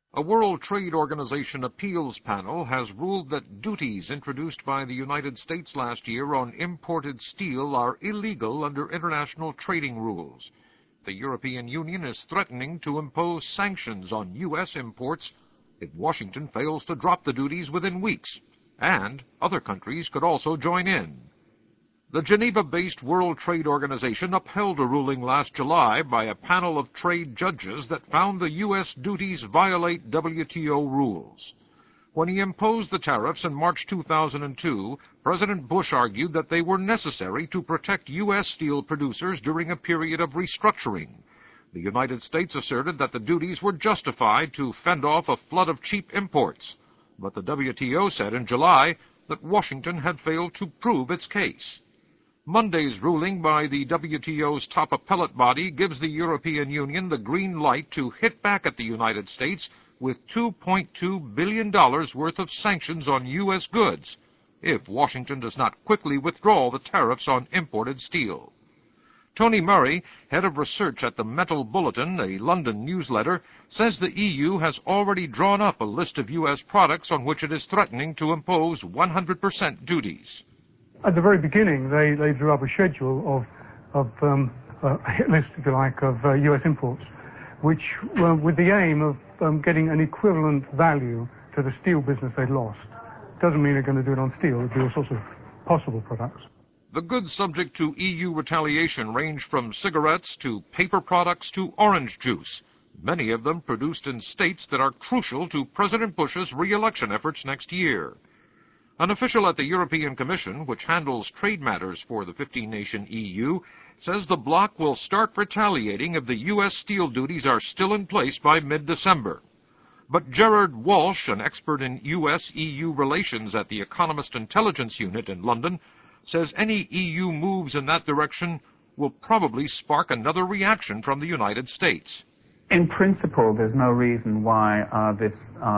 A World Trade Organization appeals panel has ruled that duties introduced by the United States last year on imported steel are illegal under international trading rules. The European Union is threatening to impose sanctions on U.S. imports if Washington fails to drop the duties within weeks, and other countries could also join in. The Geneva-based World Trade Organization upheld a ruling last July by a panel of trade judges that found the U.S. duties violate WTO rules. When he imposed the tariffs in March 2002, President Bush argued that they were necessary to protect U.S. steel producers during a period of restructuring. The United States asserted that the duties were justified to fend off a flood of cheap imports, but the WTO said in July that Washington had failed to prove its case. Monday's ruling by the WTO's top appellate body gives the European Union the green light to hit back at the United States with $2.2 billion worth of sanctions on U.S. goods if Washington does not quickly withdraw the tariffs on imported steel. Tony Murray, head of research at the Metal Bulletin, a London newsletter, says the EU has already drawn up a list of U.S. products on which it is threatening to impose 100% duties. At the very beginning, they drew up a schedule of a hit list, if you like, of U.S. imports, which were with the aim of getting an equivalent value to the steel business they'd lost. Doesn't mean they're going to do it on steel. It'll be all sorts of possible products. The goods subject to EU retaliation range from cigarettes to paper products to orange juice, many of them produced in states that are crucial to President Bush's re-election efforts next year. An official at the European Commission, which handles trade matters for the 15-nation EU, says the bloc will start retaliating if the U.S. steel duties are still in place by mid-December. But Gerard Walsh, an expert in U.S.-EU relations at the Economist Intelligence Unit in London, says any EU moves in that direction will probably spark another reaction from the United States. In principle, there's no reason why this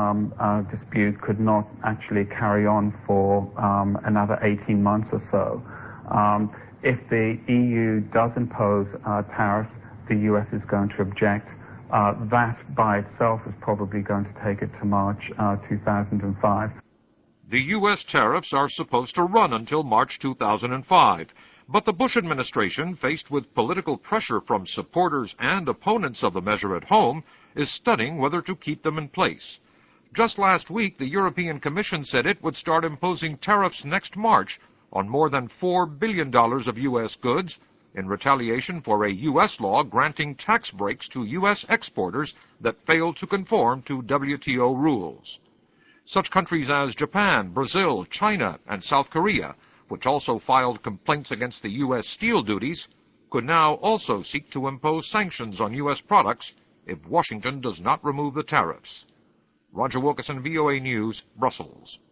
dispute could not actually carry on for another 18 months or so. If the EU does impose tariffs, the US is going to object. That by itself is probably going to take it to March 2005. The U.S. tariffs are supposed to run until March 2005. But the Bush administration, faced with political pressure from supporters and opponents of the measure at home, is studying whether to keep them in place. Just last week, the European Commission said it would start imposing tariffs next March on more than $4 billion of U.S. goods in retaliation for a U.S. law granting tax breaks to U.S. exporters that failed to conform to WTO rules. Such countries as Japan, Brazil, China, and South Korea, which also filed complaints against the U.S. steel duties, could now also seek to impose sanctions on U.S. products if Washington does not remove the tariffs. Roger Wilkerson, VOA News, Brussels.